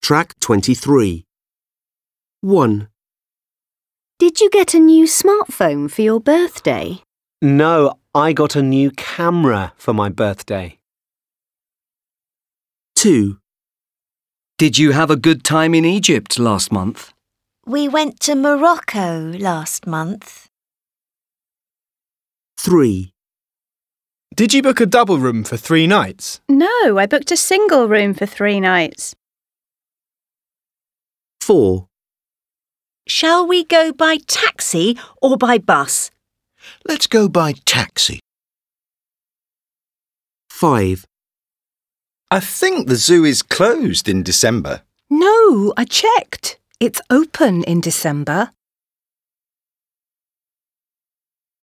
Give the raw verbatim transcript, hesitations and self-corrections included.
Track twenty-three. one. Did you get a new smartphone for your birthday? No, I got a new camera for my birthday. two. Did you have a good time in Egypt last month? We went to Morocco last month. three. Did you book a double room for three nights? No, I booked a single room for three nights. four. Shall we go by taxi or by bus? Let's go by taxi. five. I think the zoo is closed in December. No, I checked. It's open in December.